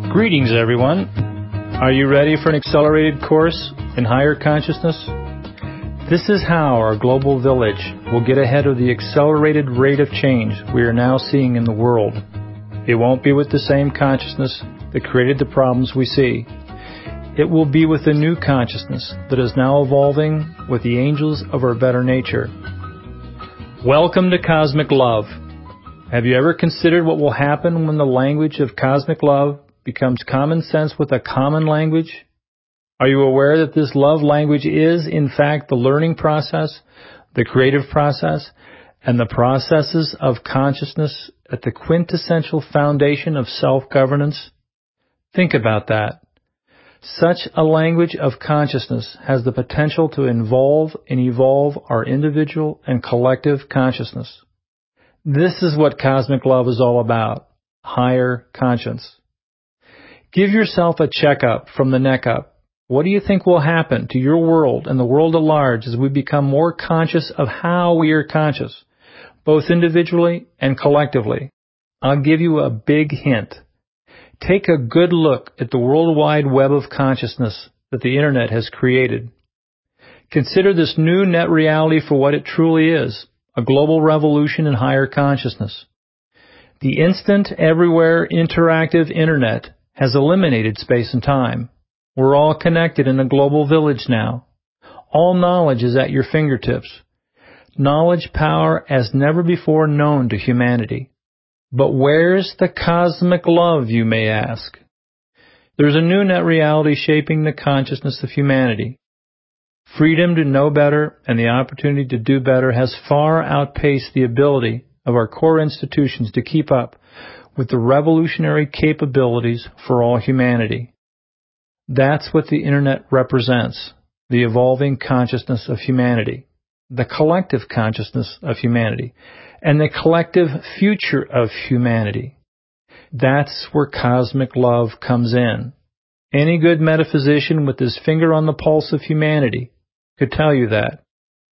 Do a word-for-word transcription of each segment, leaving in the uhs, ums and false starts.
Greetings, everyone. Are you ready for an accelerated course in higher consciousness? This is how our global village will get ahead of the accelerated rate of change we are now seeing in the world. It won't be with the same consciousness that created the problems we see. It will be with a new consciousness that is now evolving with the angels of our better nature. Welcome to Cosmic Love. Have you ever considered what will happen when the language of cosmic love becomes common sense with a common language? Are you aware that this love language is, in fact, the learning process, the creative process, and the processes of consciousness at the quintessential foundation of self-governance? Think about that. Such a language of consciousness has the potential to involve and evolve our individual and collective consciousness. This is what cosmic love is all about, higher conscience. Give yourself a checkup from the neck up. What do you think will happen to your world and the world at large as we become more conscious of how we are conscious, both individually and collectively? I'll give you a big hint. Take a good look at the worldwide web of consciousness that the Internet has created. Consider this new net reality for what it truly is, a global revolution in higher consciousness. The instant, everywhere, interactive Internet has eliminated space and time. We're all connected in a global village now. All knowledge is at your fingertips. Knowledge power as never before known to humanity. But where's the cosmic love, you may ask? There's a new net reality shaping the consciousness of humanity. Freedom to know better and the opportunity to do better has far outpaced the ability of our core institutions to keep up with the revolutionary capabilities for all humanity. That's what the Internet represents, the evolving consciousness of humanity, the collective consciousness of humanity, and the collective future of humanity. That's where cosmic love comes in. Any good metaphysician with his finger on the pulse of humanity could tell you that.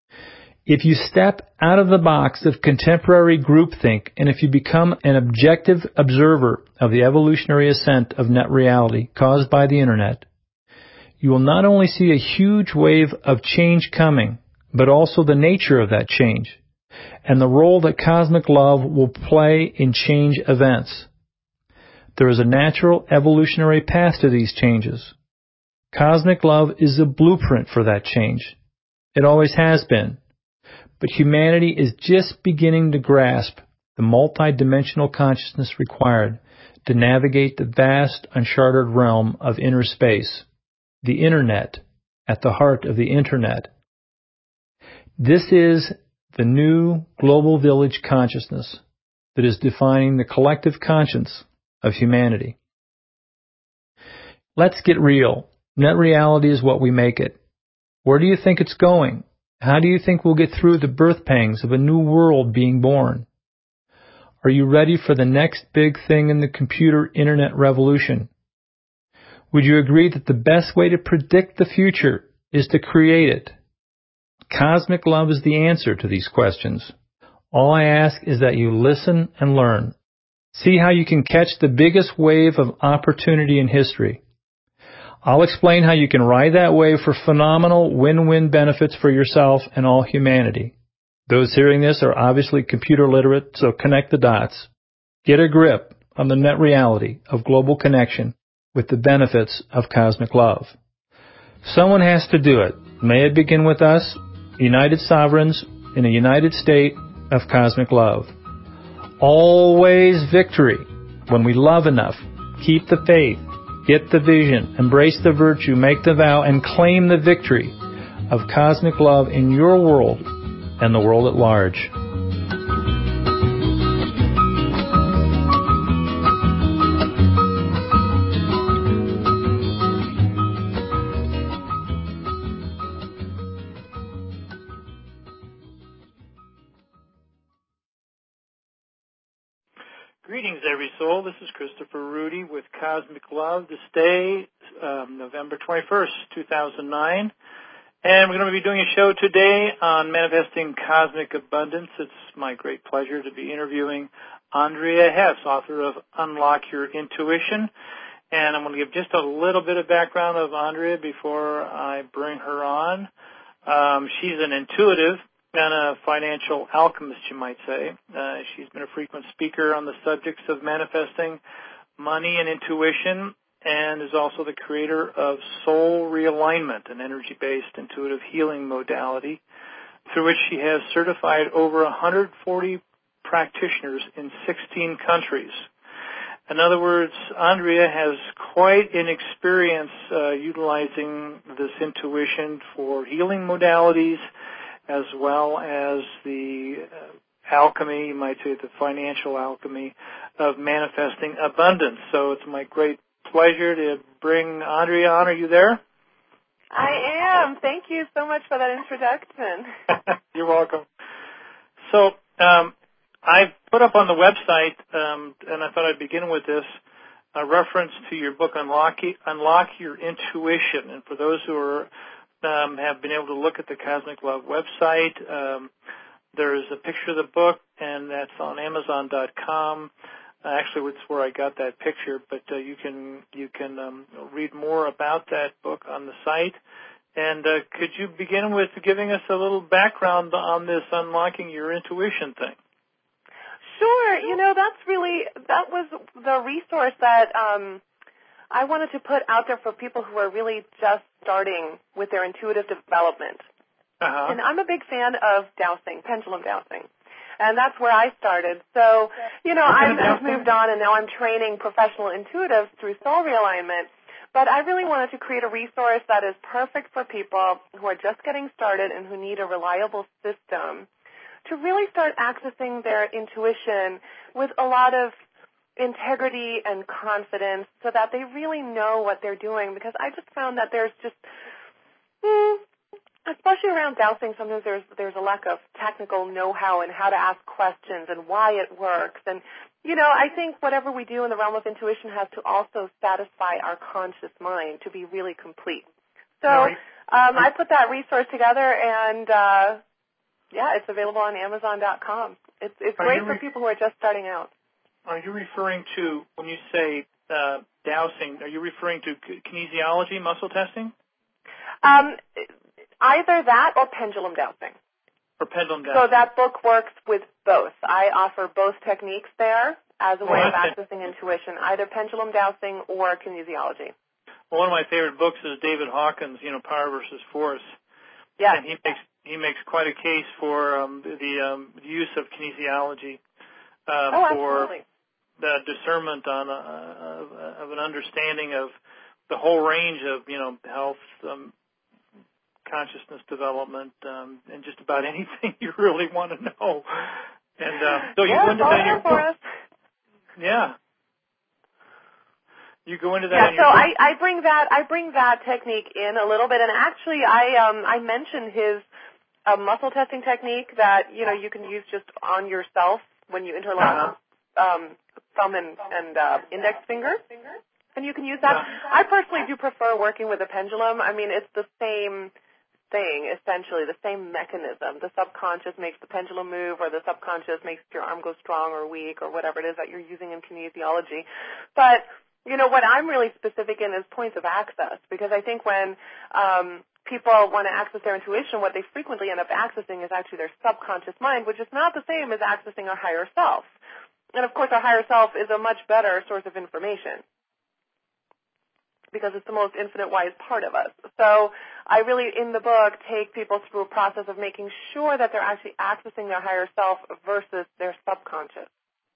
If you step out of the box of contemporary groupthink and if you become an objective observer of the evolutionary ascent of net reality caused by the Internet, you will not only see a huge wave of change coming, but also the nature of that change and the role that cosmic love will play in change events. There is a natural evolutionary path to these changes. Cosmic love is a blueprint for that change. It always has been. But humanity is just beginning to grasp the multidimensional consciousness required to navigate the vast, uncharted realm of inner space, the Internet, at the heart of the Internet. This is the new global village consciousness that is defining the collective conscience of humanity. Let's get real. Net reality is what we make it. Where do you think it's going? How do you think we'll get through the birth pangs of a new world being born? Are you ready for the next big thing in the computer Internet revolution? Would you agree that the best way to predict the future is to create it? Cosmic love is the answer to these questions. All I ask is that you listen and learn. See how you can catch the biggest wave of opportunity in history. I'll explain how you can ride that wave for phenomenal win-win benefits for yourself and all humanity. Those hearing this are obviously computer literate, so connect the dots. Get a grip on the net reality of global connection with the benefits of cosmic love. Someone has to do it. May it begin with us, united sovereigns in a united state of cosmic love. Always victory. When we love enough, keep the faith, get the vision, embrace the virtue, make the vow, and claim the victory of cosmic love in your world and the world at large. Greetings, every soul. This is Christopher Rudy with Cosmic Love. This day, um, November twenty-first, two thousand nine. And we're going to be doing a show today on manifesting cosmic abundance. It's my great pleasure to be interviewing Andrea Hess, author of Unlock Your Intuition. And I'm going to give just a little bit of background of Andrea before I bring her on. Um, she's an intuitive and a financial alchemist, you might say. Uh, she's been a frequent speaker on the subjects of manifesting, money, and intuition, and is also the creator of Soul Realignment, an energy-based intuitive healing modality through which she has certified over one hundred forty practitioners in sixteen countries. In other words, Andrea has quite an experience uh, utilizing this intuition for healing modalities as well as the uh, alchemy, you might say the financial alchemy of manifesting abundance. So it's my great pleasure to bring Andrea on. Are you there? I am. Thank you so much for that introduction. You're welcome. So um, I put up on the website, um, and I thought I'd begin with this, a reference to your book, Unlock, Unlock Your Intuition. And for those who are, um, have been able to look at the Cosmic Love website, um, there is a picture of the book, and that's on Amazon dot com. Actually, it's where I got that picture, but uh, you can you can um, read more about that book on the site. And uh, could you begin with giving us a little background on this Unlocking Your Intuition thing? Sure. You know, that's really, that was the resource that um, I wanted to put out there for people who are really just starting with their intuitive development. Uh-huh. And I'm a big fan of dowsing, pendulum dowsing. And that's where I started. So, you know, I've, I've moved on, and now I'm training professional intuitives through Soul Realignment. But I really wanted to create a resource that is perfect for people who are just getting started and who need a reliable system to really start accessing their intuition with a lot of integrity and confidence so that they really know what they're doing. Because I just found that there's just, hmm, especially around dowsing, sometimes there's there's a lack of technical know-how and how to ask questions and why it works. And, you know, I think whatever we do in the realm of intuition has to also satisfy our conscious mind to be really complete. So um, I put that resource together, and, uh, yeah, it's available on Amazon dot com. It's, it's great for people who are just starting out. Are you referring to, when you say uh, dowsing, are you referring to kinesiology, muscle testing? Um Either that or pendulum dowsing. Or pendulum dowsing. So that book works with both. I offer both techniques there as a way well, of accessing intuition, either pendulum dowsing or kinesiology. Well, one of my favorite books is David Hawkins, you know, Power versus Force. Yeah. And he makes he makes quite a case for um, the um, use of kinesiology uh, oh, for absolutely. the discernment on a, of an understanding of the whole range of, you know, health, um, consciousness development, um, and just about anything you really want to know. And uh, so you yeah, go into that in your for book. Us. Yeah. You go into that yeah, in your so book. I, I bring that I bring that technique in a little bit, and actually I um I mentioned his uh, muscle testing technique that you know you can use just on yourself when you interlock uh-huh. um, thumb and, and uh, index finger. And you can use that. Yeah. I personally do prefer working with a pendulum. I mean, it's the same thing, essentially, the same mechanism. The subconscious makes the pendulum move, or the subconscious makes your arm go strong or weak, or whatever it is that you're using in kinesiology. But, you know, what I'm really specific in is points of access, because I think when um, people want to access their intuition, what they frequently end up accessing is actually their subconscious mind, which is not the same as accessing our higher self. And, of course, our higher self is a much better source of information, because it's the most infinite wise part of us. So I really, in the book, take people through a process of making sure that they're actually accessing their higher self versus their subconscious.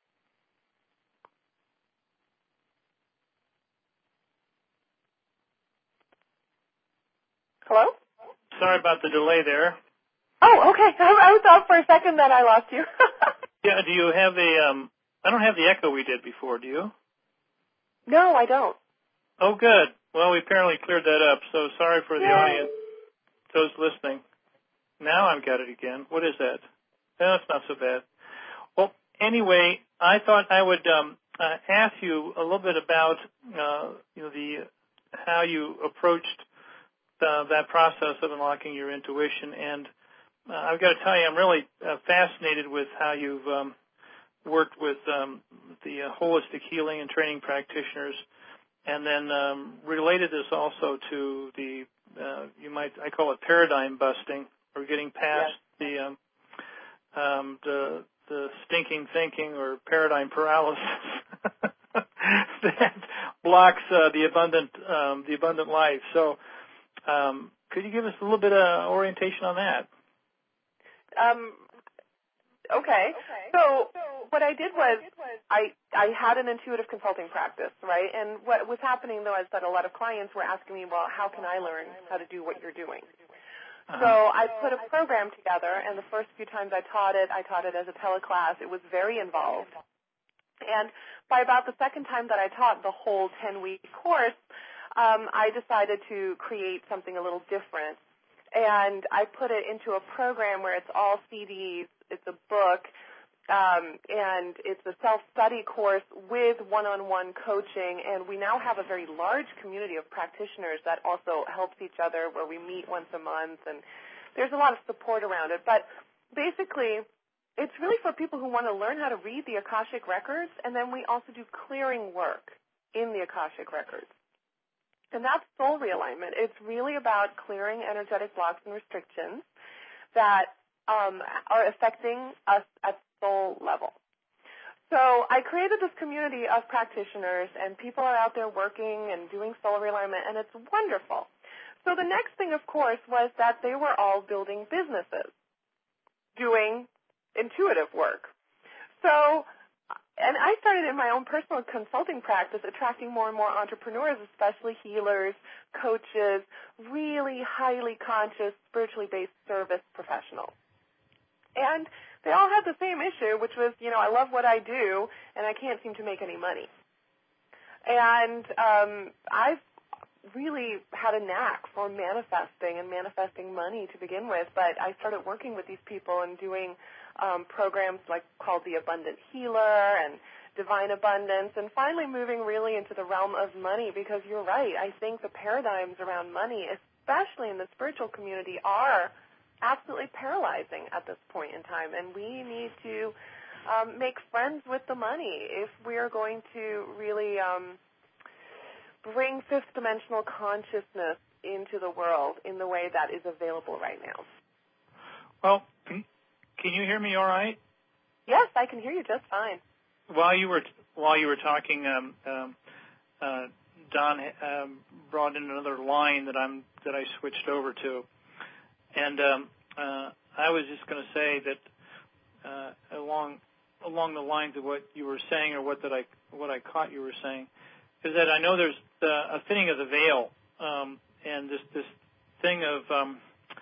Hello? Sorry about the delay there. Oh, okay. I was off for a second, then I lost you. Yeah, do you have a, um, I don't have the echo we did before, do you? No, I don't. Oh, good. Well, we apparently cleared that up, so sorry for the Yay. audience, those listening. Now I've got it again. What is that? No, it's not so bad. Well, anyway, I thought I would um, uh, ask you a little bit about uh, you know the how you approached the, that process of unlocking your intuition, and uh, I've got to tell you, I'm really uh, fascinated with how you've um, worked with um, the uh, holistic healing and training practitioners and then um, related this also to the, uh, you might, I call it paradigm busting, or getting past yes. the, um, um, the the stinking thinking or paradigm paralysis that blocks uh, the abundant um, the abundant life. So, um, could you give us a little bit of orientation on that? Um, okay. So what I did was I I had an intuitive consulting practice, right? And what was happening though is that a lot of clients were asking me, well, how can I learn how to do what you're doing? Uh-huh. So I put a program together, and the first few times I taught it, I taught it as a teleclass. It was very involved. And by about the second time that I taught the whole ten-week course, um, I decided to create something a little different. And I put it into a program where it's all C Ds, it's a book, um, and it's a self-study course with one-on-one coaching. And we now have a very large community of practitioners that also helps each other, where we meet once a month, and there's a lot of support around it. But basically, it's really for people who want to learn how to read the Akashic Records, and then we also do clearing work in the Akashic Records. And that's soul realignment. It's really about clearing energetic blocks and restrictions that um, are affecting us at soul level. So I created this community of practitioners, and people are out there working and doing soul realignment, and it's wonderful. So the next thing, of course, was that they were all building businesses, doing intuitive work. So, and I started in my own personal consulting practice attracting more and more entrepreneurs, especially healers, coaches, really highly conscious, spiritually based service professionals. And they all had the same issue, which was, you know, I love what I do, and I can't seem to make any money. And um, I've really had a knack for manifesting and manifesting money to begin with, but I started working with these people and doing um, programs like called the Abundant Healer and Divine Abundance, and finally moving really into the realm of money, because you're right, I think the paradigms around money, especially in the spiritual community, are absolutely paralyzing at this point in time, and we need to um, make friends with the money if we are going to really um, bring fifth dimensional consciousness into the world in the way that is available right now. Well, can, can you hear me all right? Yes, I can hear you just fine. While you were while you were talking, um, um, uh, Don um, brought in another line that I'm that I switched over to, and um, uh, I was just going to say that uh, along along the lines of what you were saying, or what that I what I caught you were saying, is that I know there's the, a thinning of the veil, um, and this this thing of um,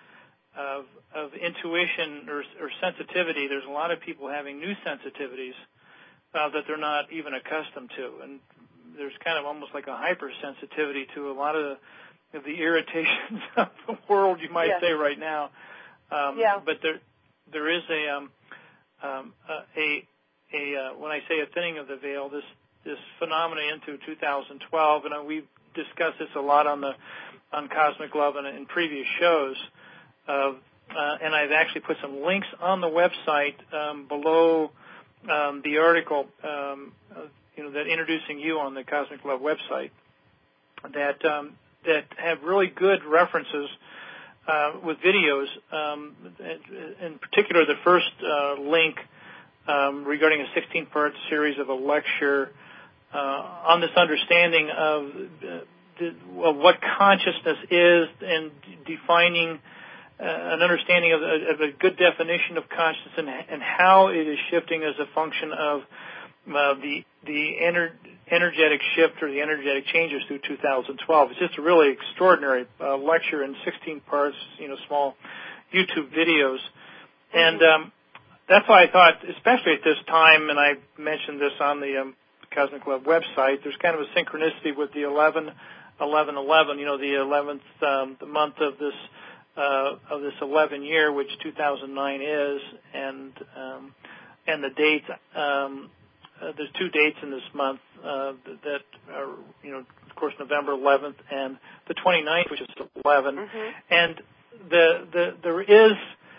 of of intuition or, or sensitivity. There's a lot of people having new sensitivities uh, that they're not even accustomed to, and there's kind of almost like a hypersensitivity to a lot of the, of the irritations of the world, you might yes. say right now. Um, yeah. But there there is a um, um, a a uh, when I say a thinning of the veil, this this phenomena into two thousand twelve, and we've discussed this a lot on the on Cosmic Love and in previous shows. Uh, uh, and I've actually put some links on the website um, below um, the article, um, uh, you know, that introducing you on the Cosmic Love website, that um, that have really good references uh, with videos. Um, in particular, the first uh, link um, regarding a sixteen-part series of a lecture uh, on this understanding of, uh, the, of what consciousness is, and defining Uh, an understanding of, of a good definition of consciousness, and, and how it is shifting as a function of uh, the the ener- energetic shift or the energetic changes through two thousand twelve. It's just a really extraordinary uh, lecture in sixteen parts, you know, small YouTube videos, and um, that's why I thought, especially at this time, and I mentioned this on the um, Cosmic Love website, there's kind of a synchronicity with the eleven eleven eleven, you know, the eleventh um, the month of this. Uh, of this eleven year, which two thousand nine is, and um, and the dates. Um, uh, there's two dates in this month uh, that are, you know, of course, November eleventh and the twenty-ninth, which is eleven. Mm-hmm. And the the there is,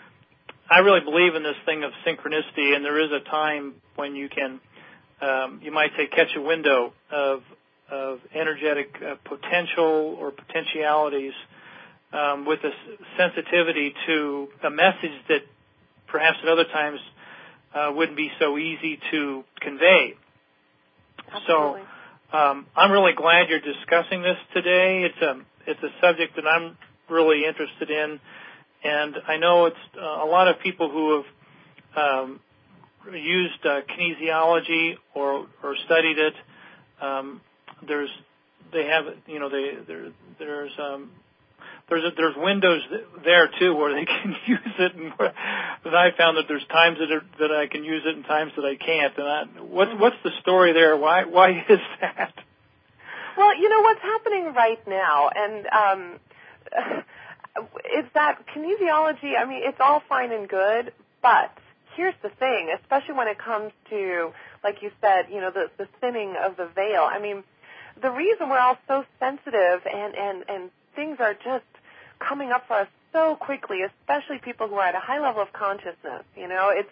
I really believe in this thing of synchronicity, and there is a time when you can, um, you might say, catch a window of of energetic uh, potential or potentialities um, with a sensitivity to a message that perhaps at other times uh, wouldn't be so easy to convey. Absolutely. So um, I'm really glad you're discussing this today. It's a it's a subject that I'm really interested in, and I know it's uh, a lot of people who have um, used uh, kinesiology or or studied it. Um, there's they have you know they there there's um, there's a, there's windows there too where they can use it, and where, and I found that there's times that are, that I can use it and times that I can't. And I, what's what's the story there? Why why is that? Well, you know what's happening right now, and um, is that kinesiology. I mean, it's all fine and good, but here's the thing, especially when it comes to, like you said, you know, the, the thinning of the veil. I mean, the reason we're all so sensitive and, and, and things are just coming up for us so quickly, especially people who are at a high level of consciousness, you know, it's,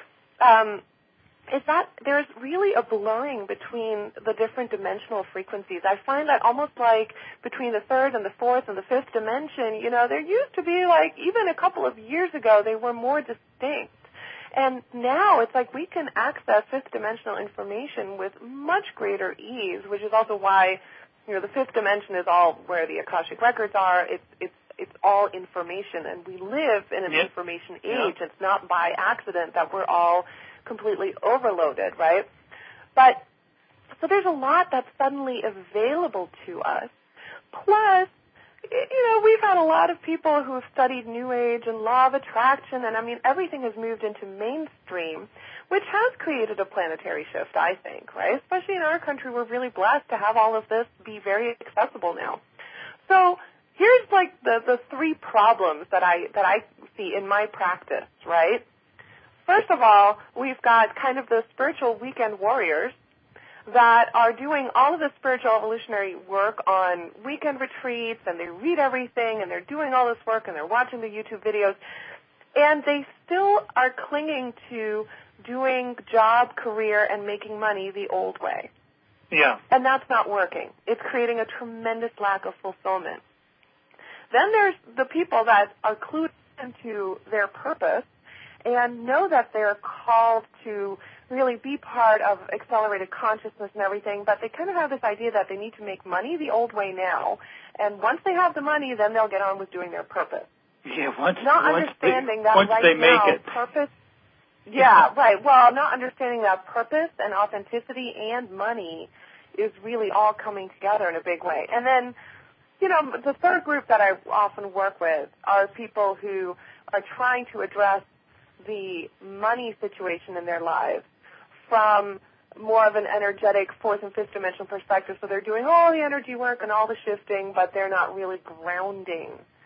um, is that there's really a blurring between the different dimensional frequencies. I find that almost like between the third and the fourth and the fifth dimension, you know, there used to be like, even a couple of years ago, they were more distinct. And now it's like we can access fifth dimensional information with much greater ease, which is also why, you know, the fifth dimension is all where the Akashic records are. It's it's it's all information, and we live in an yep. information age. Yep. It's not by accident that we're all completely overloaded, right? But so there's a lot that's suddenly available to us. Plus, you know, we've had a lot of people who have studied New Age and law of attraction, and I mean, everything has moved into mainstream, which has created a planetary shift, I think, right? Especially in our country, we're really blessed to have all of this be very accessible now. So here's like the, the three problems that I that I see in my practice, right? First of all, we've got kind of the spiritual weekend warriors that are doing all of the spiritual evolutionary work on weekend retreats, and they read everything, and they're doing all this work, and they're watching the YouTube videos, and they still are clinging to doing job, career, and making money the old way. Yeah. And that's not working. It's creating a tremendous lack of fulfillment. Then there's the people that are clued into their purpose and know that they're called to really be part of accelerated consciousness and everything, but they kind of have this idea that they need to make money the old way now, and once they have the money, then they'll get on with doing their purpose. Yeah, once, not once understanding they, that once right they now, make it. purpose, yeah, right, well, not understanding that purpose and authenticity and money is really all coming together in a big way. And then, you know, the third group that I often work with are people who are trying to address the money situation in their lives from more of an energetic fourth and fifth dimensional perspective. So they're doing all the energy work and all the shifting, but they're not really grounding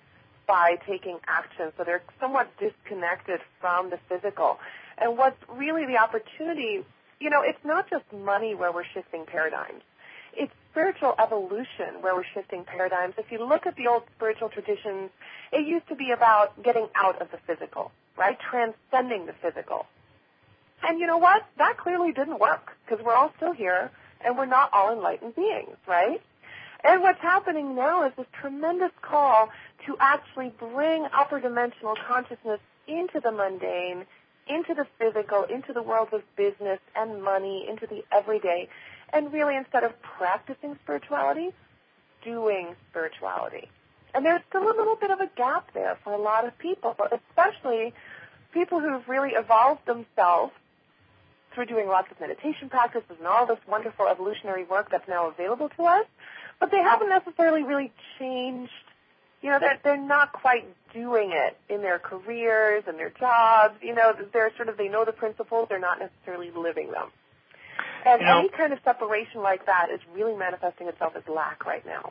by taking action. So they're somewhat disconnected from the physical. And what's really the opportunity, you know, it's not just money where we're shifting paradigms. It's spiritual evolution where we're shifting paradigms. If you look at the old spiritual traditions, it used to be about getting out of the physical, right? Transcending the physical. And you know what? That clearly didn't work because we're all still here and we're not all enlightened beings, right? And what's happening now is this tremendous call to actually bring upper dimensional consciousness into the mundane, into the physical, into the world of business and money, into the everyday, and really instead of practicing spirituality, doing spirituality. And there's still a little bit of a gap there for a lot of people, especially people who've really evolved themselves through doing lots of meditation practices and all this wonderful evolutionary work that's now available to us, but they haven't necessarily really changed. You know, they're, they're not quite doing it in their careers and their jobs. You know, they're sort of, they know the principles, they're not necessarily living them. And you know, any kind of separation like that is really manifesting itself as lack right now.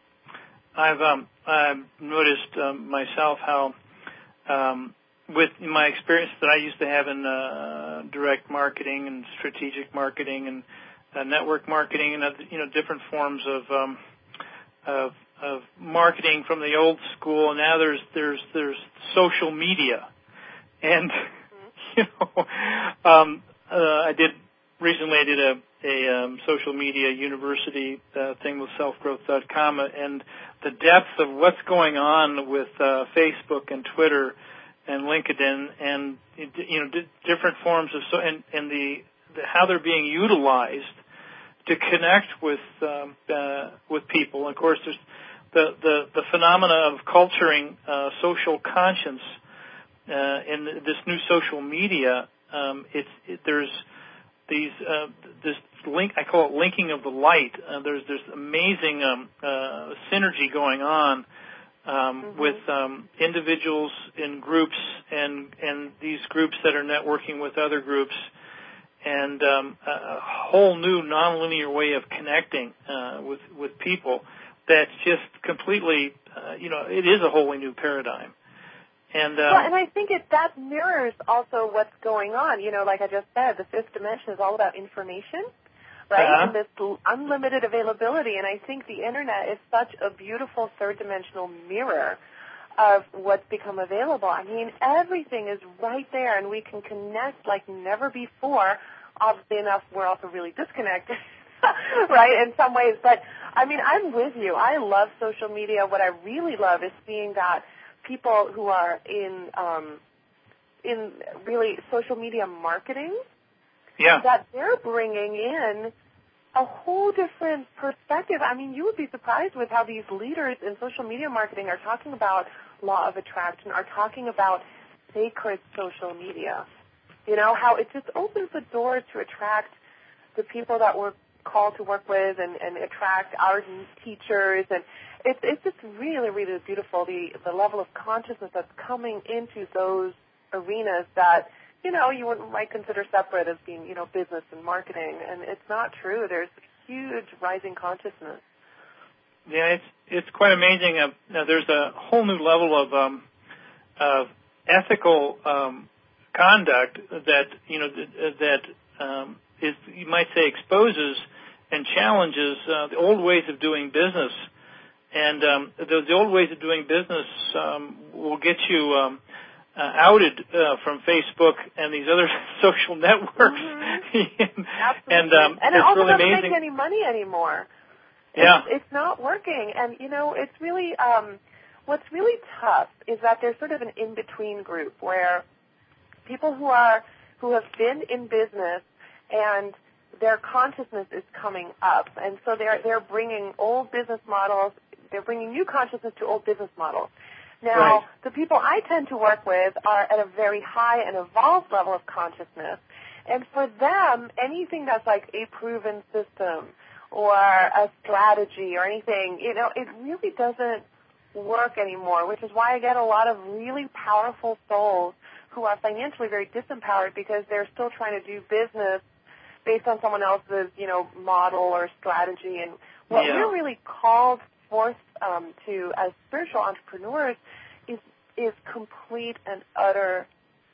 I've um, I've noticed um, myself how, um, with my experience that I used to have in uh, direct marketing and strategic marketing and uh, network marketing and uh, you know different forms of um, of of marketing from the old school, and now there's there's there's social media, and mm-hmm. you know um, uh, I did recently I did a, a um, social media university uh, thing with self growth dot com, and the depth of what's going on with uh, Facebook and Twitter and LinkedIn, and you know, d- different forms of so, and, and the, the how they're being utilized to connect with um, uh, with people. And of course, there's the the, the phenomena of culturing uh, social conscience uh, in this new social media. Um, it's it, there's these uh, this link, I call it linking of the light. Uh, there's there's amazing um, uh, synergy going on um, mm-hmm. with um, individuals in groups and and these groups that are networking with other groups, and um, a whole new nonlinear way of connecting uh, with with people. That's just completely, uh, you know, it is a wholly new paradigm. And, uh, well, and I think it that mirrors also what's going on. You know, like I just said, the fifth dimension is all about information, right? Uh-huh. And this unlimited availability. And I think the Internet is such a beautiful third-dimensional mirror of what's become available. I mean, everything is right there, and we can connect like never before. Obviously enough, we're also really disconnected, right, in some ways. But, I mean, I'm with you. I love social media. What I really love is seeing that people who are in um, in really social media marketing, yeah. that they're bringing in a whole different perspective. I mean, you would be surprised with how these leaders in social media marketing are talking about law of attraction, are talking about sacred social media. You know, how it just opens the door to attract the people that we're called to work with and, and attract our teachers, and it's it's just really, really beautiful, the the level of consciousness that's coming into those arenas that, you know, you wouldn't, might consider separate as being, you know, business and marketing, and it's not true. There's huge rising consciousness. Yeah, it's it's quite amazing. Uh, now there's a whole new level of um, of ethical um, conduct that you know that, that um, is, you might say, exposes and challenges uh, the old ways of doing business. And um, the, the old ways of doing business um, will get you um, uh, outed uh, from Facebook and these other social networks. Mm-hmm. Absolutely. and um, and it's it also really doesn't amazing. make any money anymore. Yeah. It's, it's not working. And, you know, it's really, um, what's really tough is that there's sort of an in-between group where people who are, who have been in business and their consciousness is coming up. And so they're, they're bringing old business models, they're bringing new consciousness to old business models. Now, right. the people I tend to work with are at a very high and evolved level of consciousness. And for them, anything that's like a proven system or a strategy or anything, you know, it really doesn't work anymore, which is why I get a lot of really powerful souls who are financially very disempowered because they're still trying to do business based on someone else's, you know, model or strategy. And what yeah. we're really called forth um, to as spiritual entrepreneurs is is complete and utter,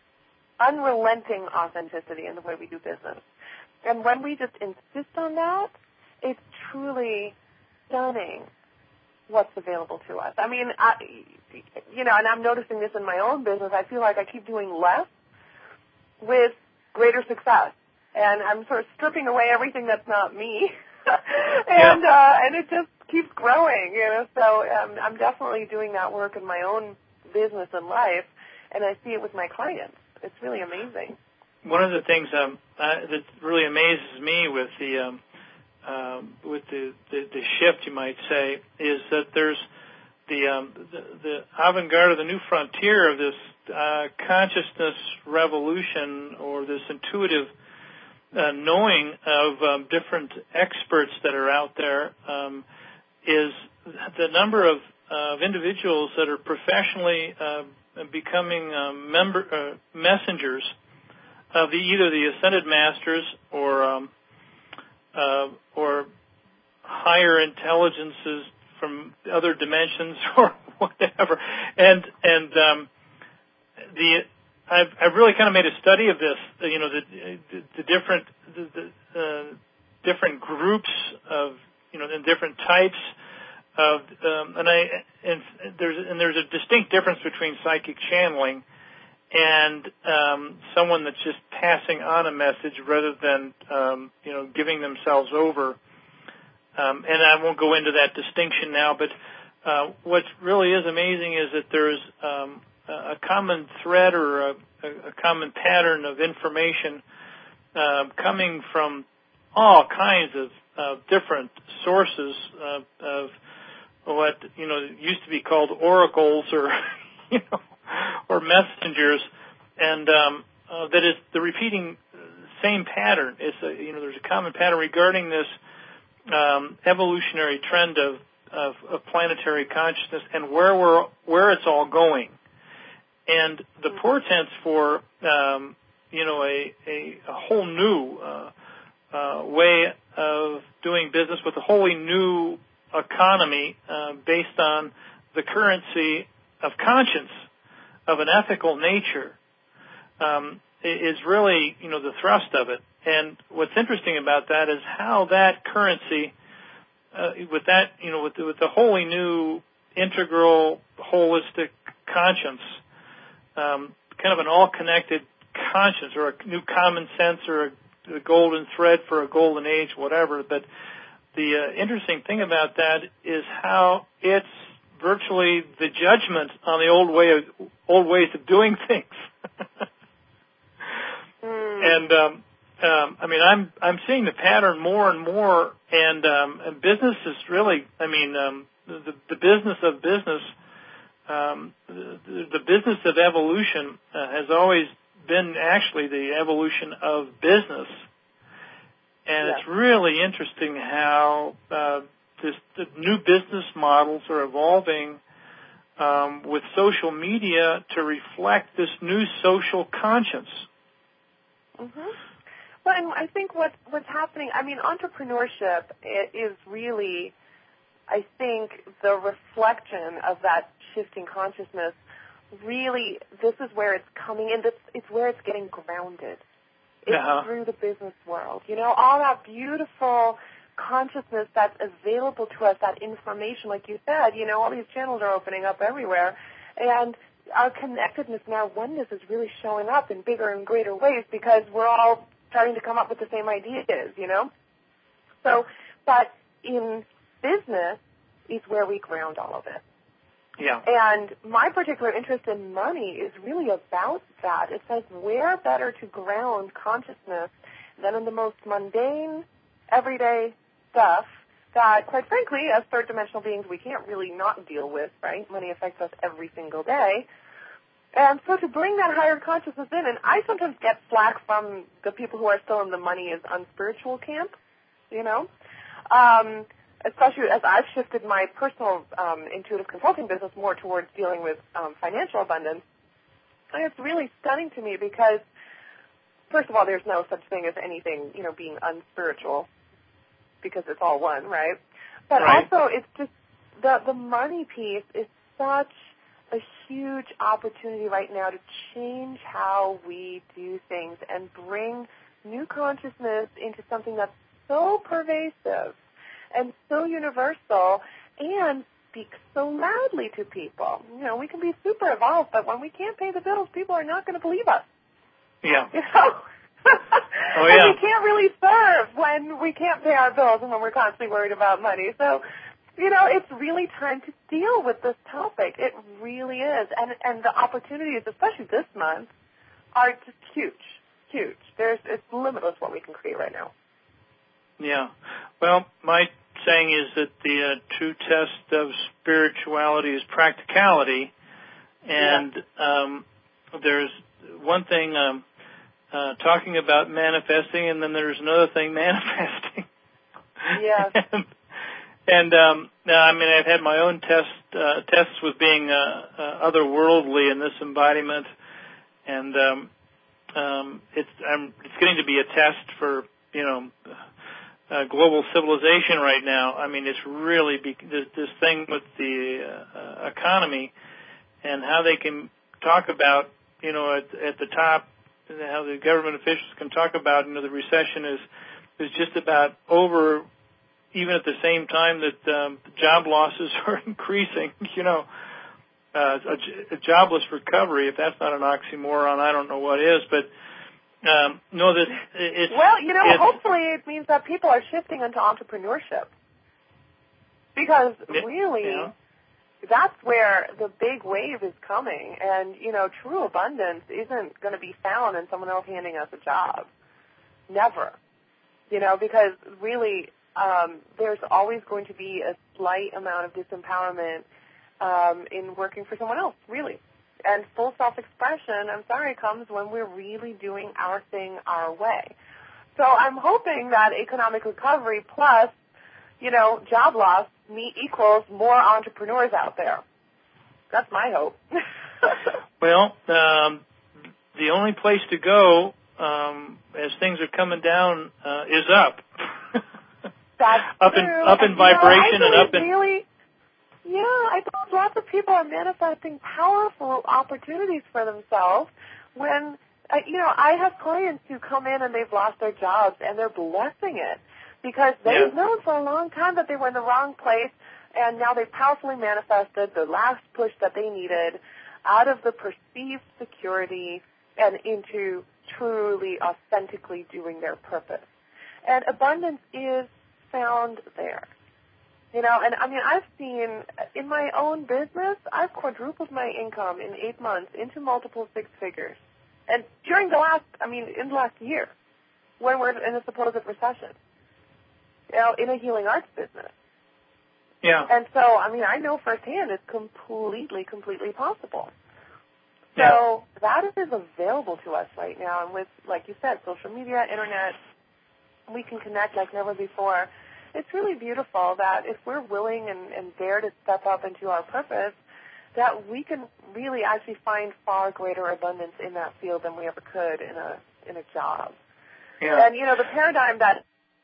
unrelenting authenticity in the way we do business. And when we just insist on that, it's truly stunning what's available to us. I mean, I, you know, and I'm noticing this in my own business. I feel like I keep doing less with greater success. And I'm sort of stripping away everything that's not me. and yeah. uh, and it just keeps growing, you know. So um, I'm definitely doing that work in my own business and life, and I see it with my clients. It's really amazing. One of the things um, uh, that really amazes me with the um, uh, with the, the, the shift, you might say, is that there's the um, the, the avant-garde, or the new frontier of this uh, consciousness revolution, or this intuitive uh, knowing of um, different experts that are out there, um, is the number of, uh, of individuals that are professionally uh, becoming um, member uh, messengers of the, either the ascended masters or um, uh, or higher intelligences from other dimensions or whatever, and and um, the I've I've really kind of made a study of this, you know, the the, the different the, the uh, different groups of, you know, and different types of um, and I and there's and there's a distinct difference between psychic channeling and um, someone that's just passing on a message rather than, um, you know, giving themselves over. Um, and I won't go into that distinction now, but uh, what really is amazing is that there's um, a common thread or a, a common pattern of information uh, coming from all kinds of uh, different sources uh, of what, you know, used to be called oracles or, you know, or messengers, and um, uh, that is the repeating same pattern. It's a, you know, there's a common pattern regarding this um, evolutionary trend of, of, of planetary consciousness and where we're where it's all going, and the portents for um, you know a, a, a whole new uh, uh, way of doing business with a wholly new economy uh, based on the currency of conscience, of an ethical nature, um, is really, you know, the thrust of it. And what's interesting about that is how that currency, uh, with that, you know, with the, with the wholly new integral holistic conscience, um, kind of an all-connected conscience or a new common sense or a, a golden thread for a golden age, whatever. But the uh, interesting thing about that is how it's virtually the judgment on the old way of old ways of doing things. mm. And um, um, I mean, I'm I'm seeing the pattern more and more, and, um, and business is really, I mean, um, the the business of business, um, the, the business of evolution uh, has always been actually the evolution of business. And yeah. It's really interesting how uh, this, the new business models are evolving um, with social media to reflect this new social conscience. Mm-hmm. Well, and I think what, what's happening, I mean, entrepreneurship is really, I think, the reflection of that shifting consciousness. Really, this is where it's coming in. This, it's where it's getting grounded. It's uh-huh. through the business world. You know, all that beautiful consciousness that's available to us, that information, like you said, you know, all these channels are opening up everywhere. And our connectedness and our oneness is really showing up in bigger and greater ways because we're all starting to come up with the same ideas, you know. So, but in business is where we ground all of it. Yeah. And my particular interest in money is really about that. It says where better to ground consciousness than in the most mundane, everyday stuff that, quite frankly, as third-dimensional beings, we can't really not deal with, right? Money affects us every single day. And so to bring that higher consciousness in, and I sometimes get flack from the people who are still in the money is unspiritual camp, you know, um, especially as I've shifted my personal um, intuitive consulting business more towards dealing with um, financial abundance. And it's really stunning to me because, first of all, there's no such thing as anything, you know, being unspiritual because it's all one, right? But right. also it's just the, the money piece is such a huge opportunity right now to change how we do things and bring new consciousness into something that's so pervasive and so universal and speaks so loudly to people. You know, we can be super evolved, but when we can't pay the bills, people are not going to believe us. Yeah. You know? Oh, yeah. And we can't really serve when we can't pay our bills and when we're constantly worried about money. So, you know, it's really time to deal with this topic. It really is. And and the opportunities, especially this month, are just huge, huge. There's It's limitless what we can create right now. Yeah. Well, my saying is that the uh, true test of spirituality is practicality. And yeah. um, there's one thing um, uh, talking about manifesting, and then there's another thing manifesting. Yes. and, and um, now, I mean, I've had my own test uh, tests with being uh, uh, otherworldly in this embodiment, and um, um, it's I'm, it's getting to be a test for, you know, uh, global civilization right now. I mean, it's really be, this, this thing with the uh, economy and how they can talk about, you know, at, at the top, how the government officials can talk about, you know, the recession is is just about over, even at the same time that um, job losses are increasing. You know, uh, a, a jobless recovery, if that's not an oxymoron, I don't know what is. But Um, no, that it's well, you know, it's, hopefully it means that people are shifting into entrepreneurship because really, yeah. that's where the big wave is coming. And you know, true abundance isn't going to be found in someone else handing us a job. Never. You know, because really, um, there's always going to be a slight amount of disempowerment um, in working for someone else, really. And full self-expression, I'm sorry, comes when we're really doing our thing our way. So I'm hoping that economic recovery plus, you know, job loss me equals more entrepreneurs out there. That's my hope. Well, um, the only place to go um, as things are coming down uh, is up. That's up true. in up in and, vibration you know, and up in. Really, yeah, I think lots of people are manifesting powerful opportunities for themselves when, uh, you know, I have clients who come in and they've lost their jobs and they're blessing it because they've Yeah. known for a long time that they were in the wrong place and now they've powerfully manifested the last push that they needed out of the perceived security and into truly, authentically doing their purpose. And abundance is found there. You know, and I mean, I've seen in my own business, I've quadrupled my income in eight months into multiple six figures. And during the last, I mean, in the last year, when we're in a supposed recession, you know, in a healing arts business. Yeah. And so, I mean, I know firsthand it's completely, completely possible. So Yeah. that is available to us right now. And with, like you said, social media, internet, we can connect like never before. It's really beautiful that if we're willing and, and dare to step up into our purpose, that we can really actually find far greater abundance in that field than we ever could in a in a job. Yeah. And, you know, the paradigm that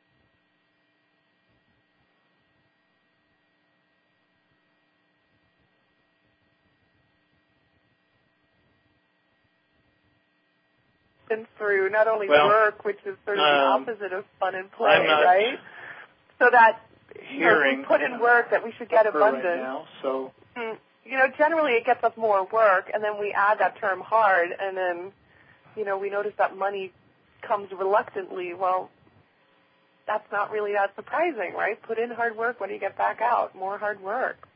through not only well, work, which is sort of um, the opposite of fun and play, I'm not right? So that hearing you know, we put in work that we should get abundance. right now, so you know, generally it gets us more work, and then we add that term hard, and then, you know, we notice that money comes reluctantly. Well, that's not really that surprising, right? Put in hard work, what do you get back out? More hard work.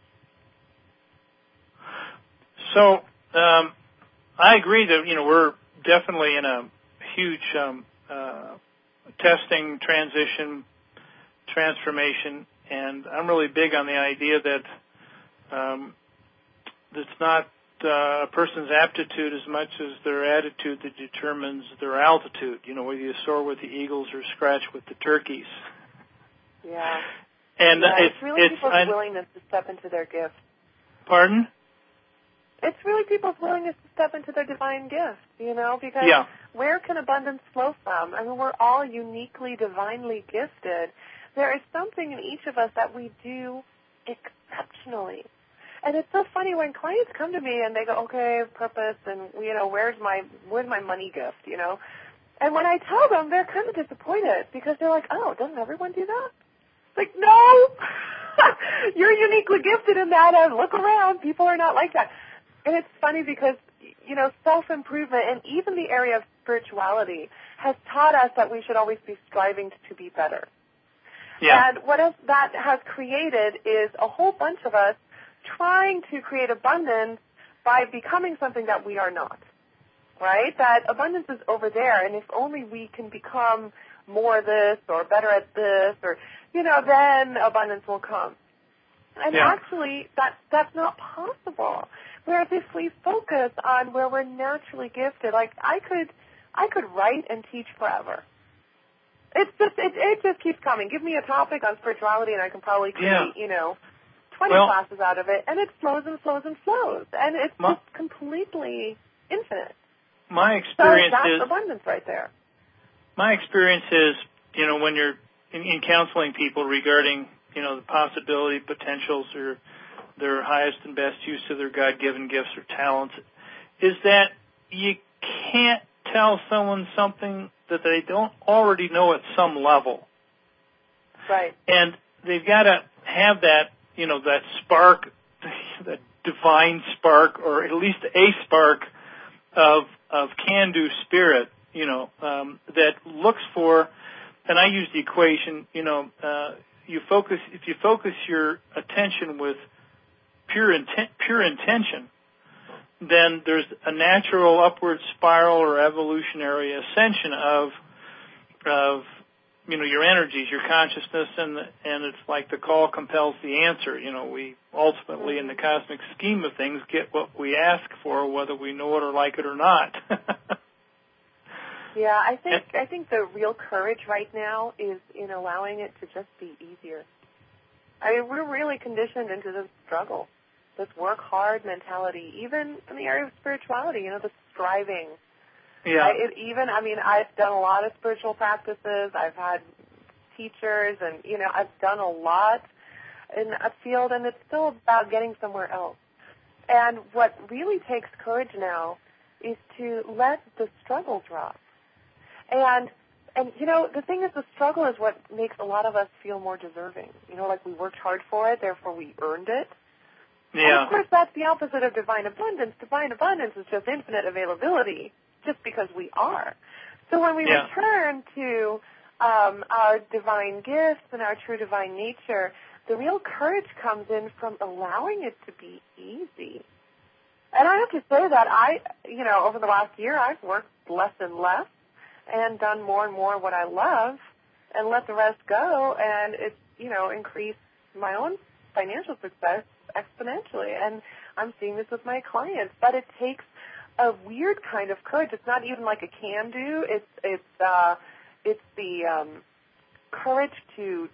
So um, I agree that, you know, we're definitely in a huge um, uh, testing, transition, transformation, and I'm really big on the idea that um, it's not uh, a person's aptitude as much as their attitude that determines their altitude. You know, whether you soar with the eagles or scratch with the turkeys. Yeah. And yeah, it's, it's really it's people's I, willingness to step into their gift. Pardon? It's really people's willingness to step into their divine gift, you know, because yeah. where can abundance flow from? I mean, we're all uniquely, divinely gifted. There is something in each of us that we do exceptionally. And it's so funny when clients come to me and they go, okay, purpose, and, you know, where's my where's my money gift, you know? And when I tell them, they're kind of disappointed because they're like, oh, doesn't everyone do that? It's like, no, you're uniquely gifted in that, and look around, people are not like that. And it's funny because, you know, self-improvement and even the area of spirituality has taught us that we should always be striving to be better. Yeah. And what else that has created is a whole bunch of us trying to create abundance by becoming something that we are not, right? That abundance is over there, and if only we can become more this or better at this or, you know, then abundance will come. And yeah. actually, that that's not possible. Whereas if we focus on where we're naturally gifted, like I could, I could write and teach forever. It's just, it, it just keeps coming. Give me a topic on spirituality, and I can probably create, yeah. you know, twenty well, classes out of it, and it flows and flows and flows, and it's my, just completely infinite. My experience so that's is abundance right there. My experience is, you know, when you're in, in counseling people regarding, you know, the possibility, potentials, or their highest and best use of their God-given gifts or talents, is that you can't tell someone something that they don't already know at some level. Right. And they've got to have that, you know, that spark, that divine spark, or at least a spark of of can-do spirit you know, um, that looks for, and I use the equation, you know, uh, you focus, if you focus your attention with pure intent, pure intention, then there's a natural upward spiral or evolutionary ascension of, of, you know, your energies, your consciousness, and and it's like the call compels the answer. You know, we ultimately, in the cosmic scheme of things, get what we ask for, whether we know it or like it or not. Yeah, I think I think the real courage right now is in allowing it to just be easier. I mean, we're really conditioned into this struggle, this work hard mentality, even in the area of spirituality, you know, the striving. Yeah. I, it even, I mean, I've done a lot of spiritual practices. I've had teachers, and, you know, I've done a lot in a field, and it's still about getting somewhere else. And what really takes courage now is to let the struggle drop. And, and you know, the thing is, the struggle is what makes a lot of us feel more deserving. You know, like we worked hard for it, therefore we earned it. Yeah. And, of course, that's the opposite of divine abundance. Divine abundance is just infinite availability, just because we are. So when we yeah. return to um, our divine gifts and our true divine nature, the real courage comes in from allowing it to be easy. And I have to say that I, you know, over the last year, I've worked less and less and done more and more what I love and let the rest go, and it's, you know, increased my own financial success exponentially. And I'm seeing this with my clients, but it takes a weird kind of courage. It's not even like a can do. It's it's uh, it's the um, courage to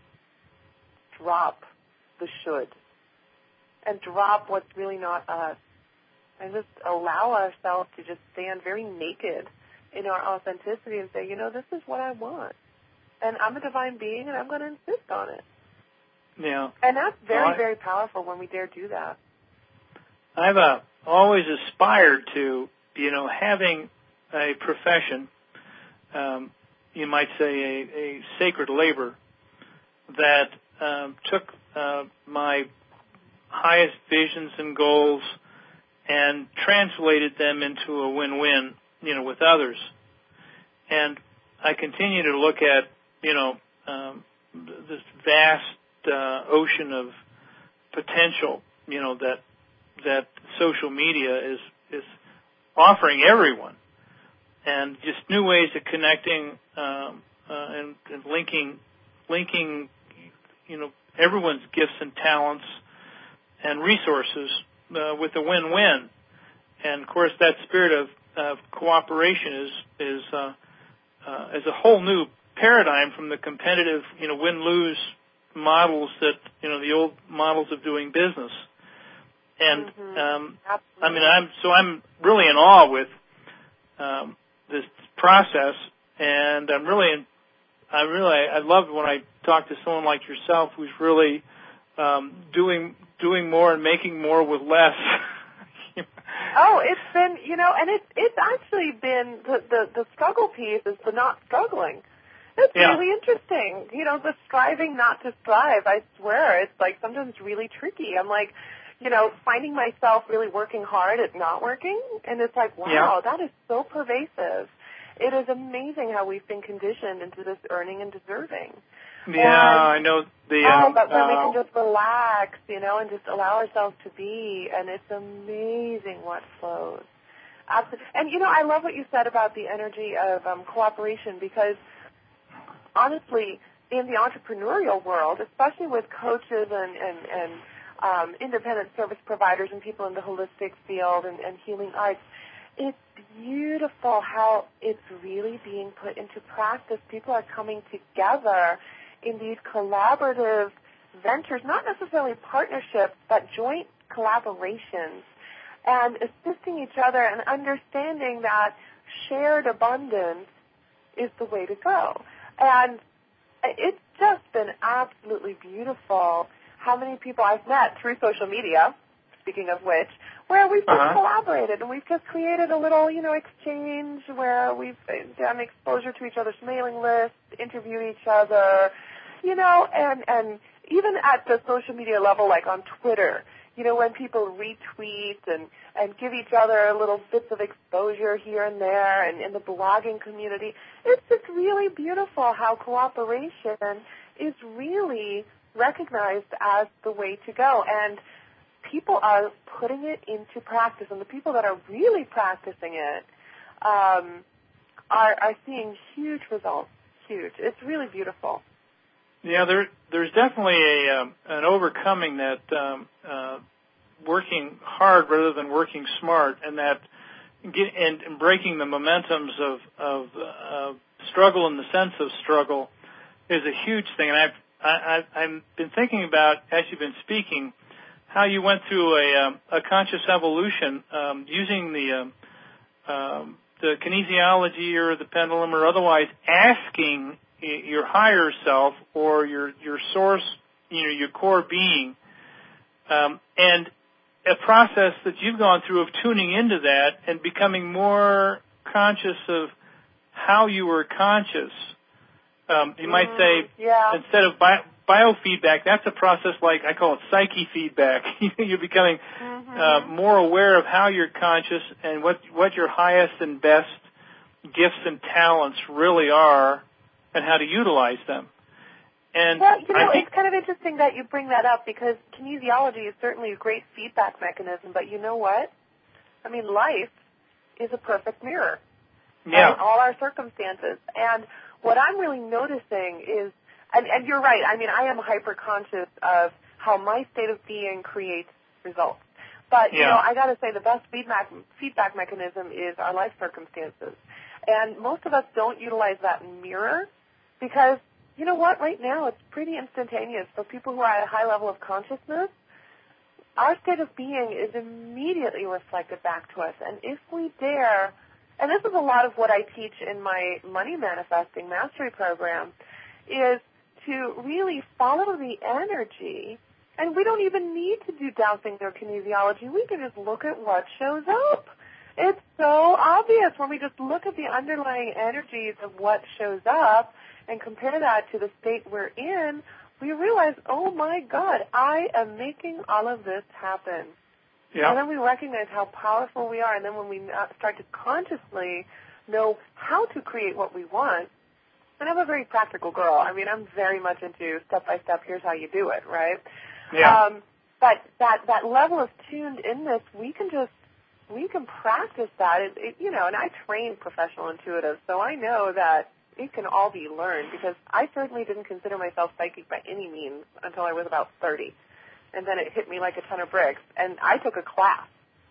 drop the should and drop what's really not us, and just allow ourselves to just stand very naked in our authenticity and say, you know, this is what I want, and I'm a divine being, and I'm going to insist on it. Yeah. And that's very, well, I, very powerful when we dare do that. I've uh, always aspired to, you know, having a profession, um, you might say a, a sacred labor, that um, took uh, my highest visions and goals and translated them into a win-win, you know, with others. And I continue to look at, you know, um, this vast uh, ocean of potential, you know, that that social media is is offering everyone, and just new ways of connecting um, uh, and, and linking, linking, you know, everyone's gifts and talents and resources uh, with a win-win. And of course, that spirit of, of cooperation is is uh, uh, is a whole new paradigm from the competitive, you know, win-lose models that, you know, the old models of doing business. And mm-hmm. um, I mean, I'm so I'm really in awe with um, this process, and I'm really, in, I really, I love when I talk to someone like yourself who's really um, doing doing more and making more with less. Oh, it's been, you know, and it's it's actually been the, the the struggle piece is the not struggling. It's yeah. really interesting, you know, the striving not to strive. I swear, it's like sometimes really tricky. I'm like, you know, finding myself really working hard at not working, and it's like, wow, yeah. that is so pervasive. It is amazing how we've been conditioned into this earning and deserving. Yeah, and, I know the. Oh, um, but when uh, we can just relax, you know, and just allow ourselves to be, and it's amazing what flows. Absolutely. And, you know, I love what you said about the energy of um, cooperation, because honestly, in the entrepreneurial world, especially with coaches and, and, and um, independent service providers and people in the holistic field and, and healing arts, it's beautiful how it's really being put into practice. People are coming together in these collaborative ventures, not necessarily partnerships, but joint collaborations, and assisting each other and understanding that shared abundance is the way to go. And it's just been absolutely beautiful how many people I've met through social media, speaking of which, where we've just uh-huh. collaborated and we've just created a little, you know, exchange where we've done exposure to each other's mailing lists, interviewed each other, you know, and, and even at the social media level, like on Twitter, you know, when people retweet and, and give each other little bits of exposure here and there, and in the blogging community, it's just really beautiful how cooperation is really recognized as the way to go. And people are putting it into practice, and the people that are really practicing it um, are, are seeing huge results, huge. It's really beautiful. Yeah, there, there's definitely a um, an overcoming that um, uh, working hard rather than working smart, and that get, and, and breaking the momentums of of uh, struggle in the sense of struggle is a huge thing. And I've I, I've been thinking about, as you've been speaking, how you went through a, um, a conscious evolution um, using the um, um, the kinesiology or the pendulum or otherwise, asking your higher self or your your source, you know, your core being, um, and a process that you've gone through of tuning into that and becoming more conscious of how you were conscious. Um, you might say, yeah. instead of bio, biofeedback, that's a process like, I call it psyche feedback. You're becoming mm-hmm. uh, more aware of how you're conscious and what, what your highest and best gifts and talents really are and how to utilize them. And well, you know, I think, it's kind of interesting that you bring that up, because kinesiology is certainly a great feedback mechanism, but you know what? I mean, life is a perfect mirror. Yeah. And all our circumstances. And what I'm really noticing is, and, and you're right, I mean, I am hyper-conscious of how my state of being creates results. But, you yeah. know, I got to say the best feedback, feedback mechanism is our life circumstances. And most of us don't utilize that mirror because, you know what, right now it's pretty instantaneous. For people who are at a high level of consciousness, our state of being is immediately reflected back to us. And if we dare, and this is a lot of what I teach in my Money Manifesting Mastery program, is to really follow the energy. And we don't even need to do dowsing or kinesiology. We can just look at what shows up. It's so obvious when we just look at the underlying energies of what shows up and compare that to the state we're in, we realize, oh, my God, I am making all of this happen. Yeah. And then we recognize how powerful we are. And then when we start to consciously know how to create what we want, and I'm a very practical girl. I mean, I'm very much into step-by-step, here's how you do it, right? Yeah. Um, but that, that level of tuned inness, we can just, we can practice that. It, it, you know, and I train professional intuitives, so I know that it can all be learned, because I certainly didn't consider myself psychic by any means until I was about thirty. And then it hit me like a ton of bricks. And I took a class.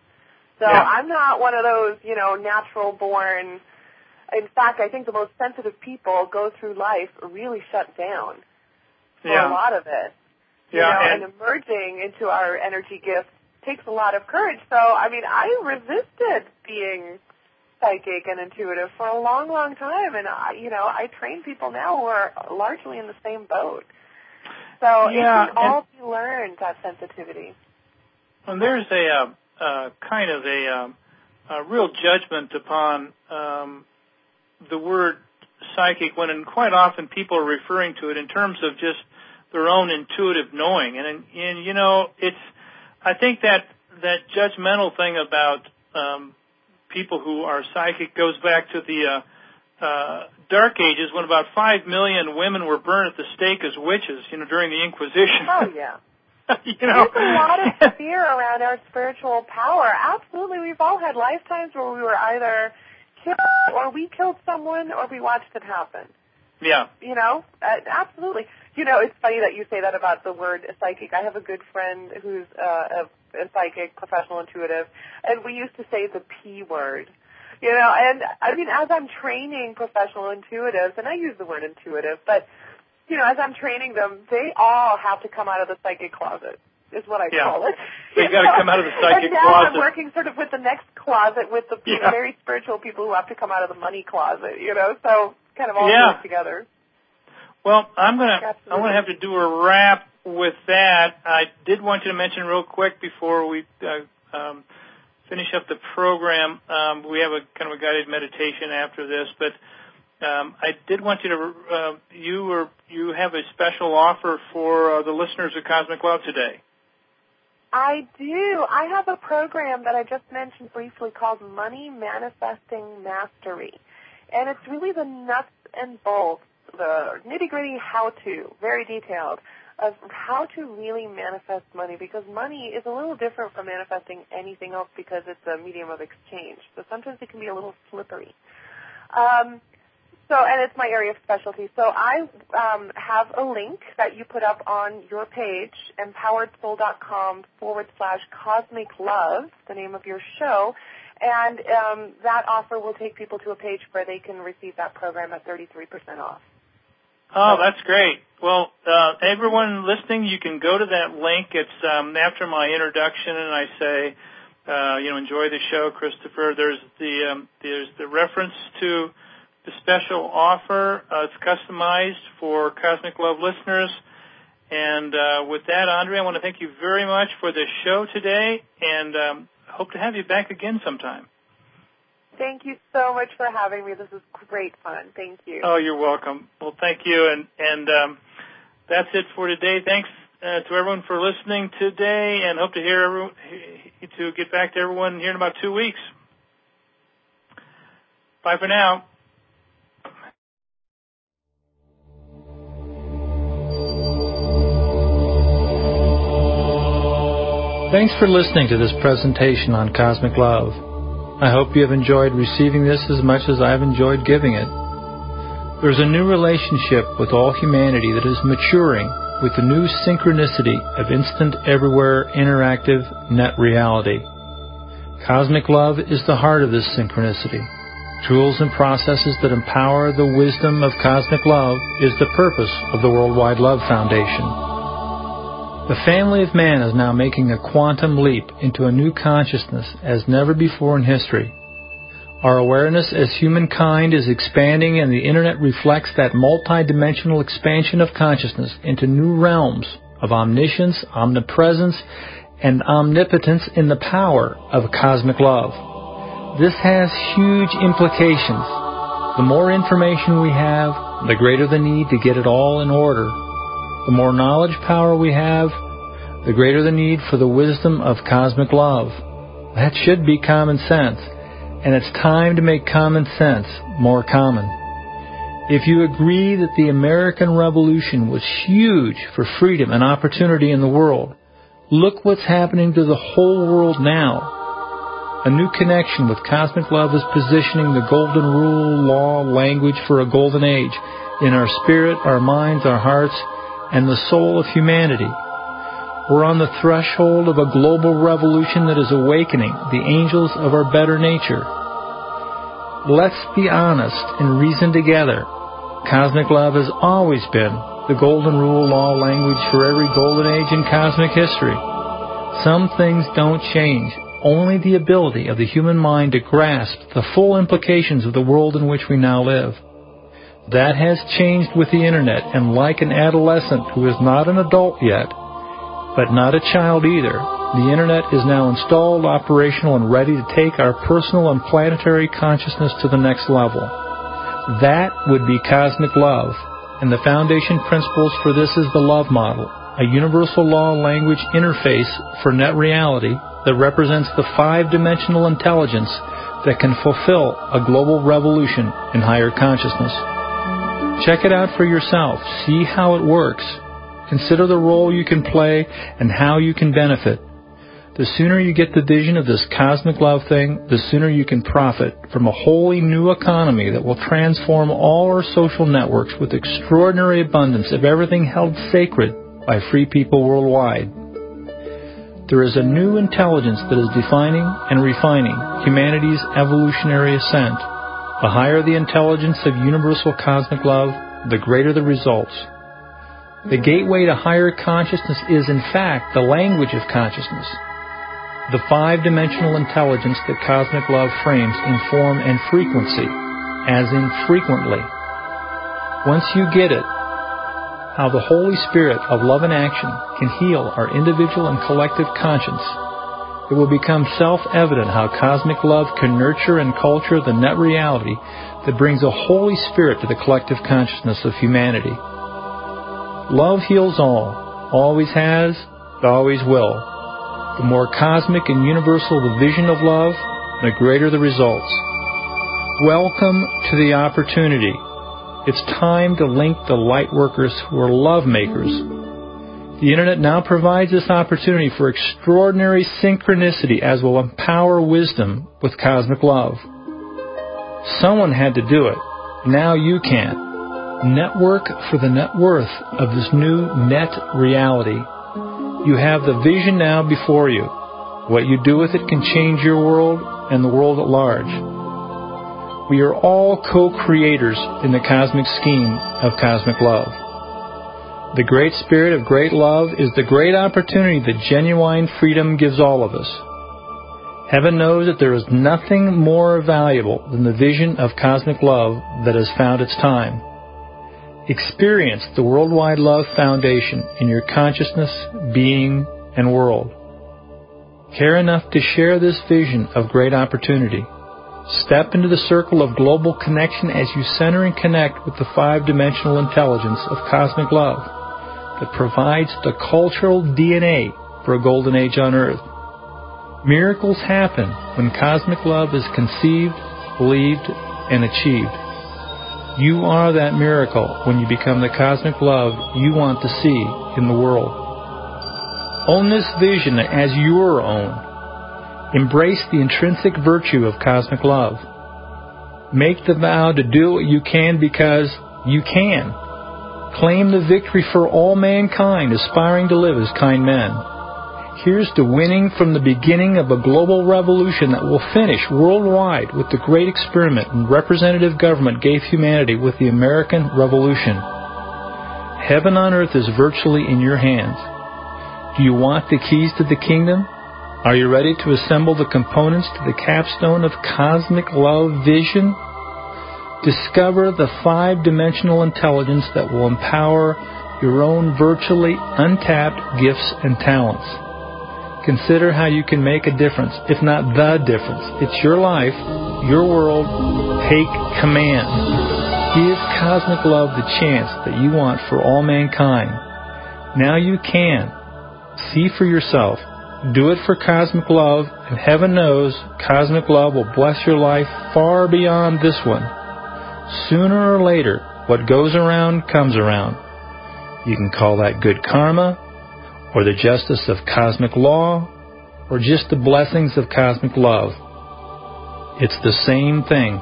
So yeah. I'm not one of those, you know, natural born. In fact, I think the most sensitive people go through life really shut down for yeah. a lot of it. You yeah, know, and, and emerging into our energy gifts takes a lot of courage. So, I mean, I resisted being psychic and intuitive for a long, long time. And, I, you know, I train people now who are largely in the same boat. So yeah, it can all be learned, that sensitivity. And there's a uh, uh, kind of a, um, a real judgment upon um, the word psychic when and quite often people are referring to it in terms of just their own intuitive knowing. And, and you know, it's, I think that that judgmental thing about um, people who are psychic goes back to the uh, uh, Dark Ages, when about five million women were burned at the stake as witches, you know, during the Inquisition. Oh, yeah. you know? There's a lot of fear around our spiritual power. Absolutely. We've all had lifetimes where we were either killed or we killed someone or we watched it happen. Yeah. You know, uh, absolutely. You know, it's funny that you say that about the word psychic. I have a good friend who's uh, a, a psychic, professional intuitive, and we used to say the P word. You know, and I mean, as I'm training professional intuitives, and I use the word intuitive, but, you know, as I'm training them, they all have to come out of the psychic closet, is what I yeah. call it. They've got to come out of the psychic and now closet. I'm working sort of with the next closet with the yeah. very spiritual people who have to come out of the money closet, you know, so kind of all yeah. work together. Well, I'm going to I'm going to have to do a wrap with that. I did want you to mention real quick before we uh, um, finish up the program. Um, we have a kind of a guided meditation after this, but um, I did want you to uh, you were you have a special offer for uh, the listeners of Cosmic Love today. I do. I have a program that I just mentioned briefly called Money Manifesting Mastery. And it's really the nuts and bolts, the nitty-gritty how-to, very detailed, of how to really manifest money, because money is a little different from manifesting anything else because it's a medium of exchange. So sometimes it can be a little slippery. Um, so, and it's my area of specialty. So I um, have a link that you put up on your page, empoweredsoul.com forward slash cosmic love, the name of your show, and um, that offer will take people to a page where they can receive that program at thirty-three percent off. Oh, that's great. Well, uh, everyone listening, you can go to that link. It's um, after my introduction, and I say, uh, you know, enjoy the show, Christopher. There's the um, there's the reference to the special offer. Uh, it's customized for Cosmic Love listeners. And uh, with that, Andre, I want to thank you very much for the show today, and um, hope to have you back again sometime. Thank you so much for having me. This is great fun. Thank you. Oh, you're welcome. Well, thank you, and and um, that's it for today. Thanks uh, to everyone for listening today, and hope to hear everyone, to get back to everyone here in about two weeks. Bye for now. Thanks for listening to this presentation on Cosmic Love. I hope you have enjoyed receiving this as much as I've enjoyed giving it. There's a new relationship with all humanity that is maturing with the new synchronicity of instant, everywhere, interactive net reality. Cosmic Love is the heart of this synchronicity. Tools and processes that empower the wisdom of Cosmic Love is the purpose of the Worldwide Love Foundation. The family of man is now making a quantum leap into a new consciousness as never before in history. Our awareness as humankind is expanding, and the Internet reflects that multidimensional expansion of consciousness into new realms of omniscience, omnipresence, and omnipotence in the power of cosmic love. This has huge implications. The more information we have, the greater the need to get it all in order. The more knowledge power we have, the greater the need for the wisdom of cosmic love. That should be common sense, and it's time to make common sense more common. If you agree that the American Revolution was huge for freedom and opportunity in the world, look what's happening to the whole world now. A new connection with cosmic love is positioning the golden rule, law, language for a golden age in our spirit, our minds, our hearts, and the soul of humanity. We're on the threshold of a global revolution that is awakening the angels of our better nature. Let's be honest and reason together. Cosmic love has always been the golden rule, law, language for every golden age in cosmic history. Some things don't change, only the ability of the human mind to grasp the full implications of the world in which we now live. That has changed with the Internet, and like an adolescent who is not an adult yet, but not a child either, the Internet is now installed, operational, and ready to take our personal and planetary consciousness to the next level. That would be cosmic love, and the foundation principles for this is the love model, a universal law language interface for net reality that represents the five-dimensional intelligence that can fulfill a global revolution in higher consciousness. Check it out for yourself. See how it works. Consider the role you can play and how you can benefit. The sooner you get the vision of this cosmic love thing, the sooner you can profit from a wholly new economy that will transform all our social networks with extraordinary abundance of everything held sacred by free people worldwide. There is a new intelligence that is defining and refining humanity's evolutionary ascent. The higher the intelligence of universal cosmic love, the greater the results. The gateway to higher consciousness is, in fact, the language of consciousness. The five-dimensional intelligence that cosmic love frames in form and frequency, as in frequently. Once you get it, how the Holy Spirit of love and action can heal our individual and collective conscience, it will become self-evident how cosmic love can nurture and culture the net reality that brings a Holy Spirit to the collective consciousness of humanity. Love heals all, always has, always will. The more cosmic and universal the vision of love, the greater the results. Welcome to the opportunity. It's time to link the light workers who are love makers. The Internet now provides this opportunity for extraordinary synchronicity as will empower wisdom with cosmic love. Someone had to do it. Now you can. Network for the net worth of this new net reality. You have the vision now before you. What you do with it can change your world and the world at large. We are all co-creators in the cosmic scheme of cosmic love. The great spirit of great love is the great opportunity that genuine freedom gives all of us. Heaven knows that there is nothing more valuable than the vision of cosmic love that has found its time. Experience the Worldwide Love Foundation in your consciousness, being, and world. Care enough to share this vision of great opportunity. Step into the circle of global connection as you center and connect with the five-dimensional intelligence of cosmic love that provides the cultural D N A for a golden age on Earth. Miracles happen when cosmic love is conceived, believed, and achieved. You are that miracle when you become the cosmic love you want to see in the world. Own this vision as your own. Embrace the intrinsic virtue of cosmic love. Make the vow to do what you can because you can. Claim the victory for all mankind aspiring to live as kind men. Here's to winning from the beginning of a global revolution that will finish worldwide with the great experiment and representative government gave humanity with the American Revolution. Heaven on earth is virtually in your hands. Do you want the keys to the kingdom? Are you ready to assemble the components to the capstone of cosmic love vision? Discover the five-dimensional intelligence that will empower your own virtually untapped gifts and talents. Consider how you can make a difference, if not the difference. It's your life, your world. Take command. Give cosmic love the chance that you want for all mankind. Now you can. See for yourself. Do it for cosmic love, and heaven knows cosmic love will bless your life far beyond this one. Sooner or later, what goes around comes around. You can call that good karma, or the justice of cosmic law, or just the blessings of cosmic love. It's the same thing.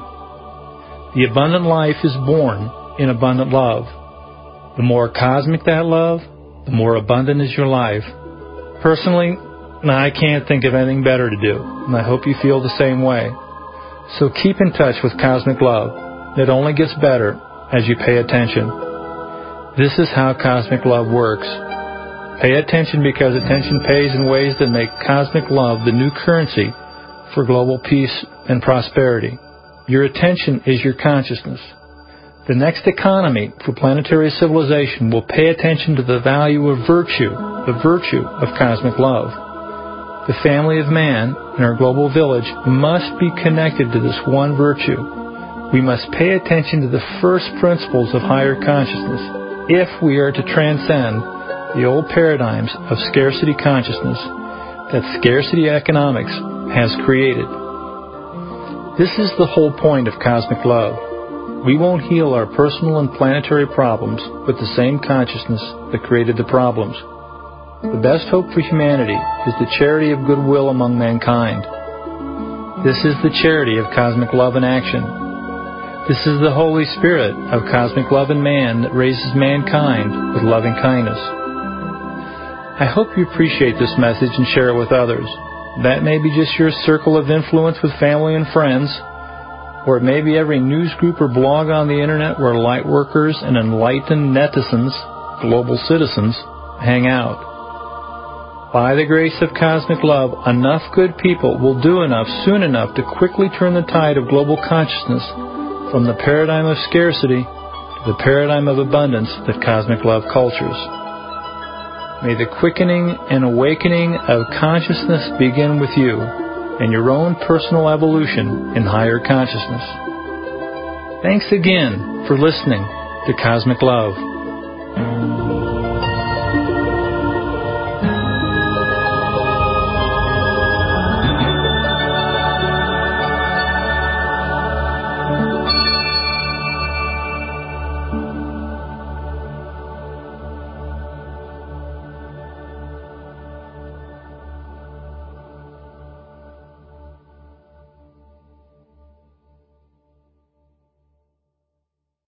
The abundant life is born in abundant love. The more cosmic that love, the more abundant is your life. Personally, I can't think of anything better to do, and I hope you feel the same way. So keep in touch with cosmic love. It only gets better as you pay attention. This is how cosmic love works. Pay attention because attention pays in ways that make cosmic love the new currency for global peace and prosperity. Your attention is your consciousness. The next economy for planetary civilization will pay attention to the value of virtue, the virtue of cosmic love. The family of man in our global village must be connected to this one virtue. We must pay attention to the first principles of higher consciousness if we are to transcend the old paradigms of scarcity consciousness that scarcity economics has created. This is the whole point of cosmic love. We won't heal our personal and planetary problems with the same consciousness that created the problems. The best hope for humanity is the charity of goodwill among mankind. This is the charity of cosmic love in action. This is the Holy Spirit of cosmic love in man that raises mankind with loving kindness. I hope you appreciate this message and share it with others. That may be just your circle of influence with family and friends, or it may be every news group or blog on the Internet where light workers and enlightened netizens, global citizens, hang out. By the grace of cosmic love, enough good people will do enough soon enough to quickly turn the tide of global consciousness from the paradigm of scarcity to the paradigm of abundance that cosmic love cultures. May the quickening and awakening of consciousness begin with you and your own personal evolution in higher consciousness. Thanks again for listening to Cosmic Love.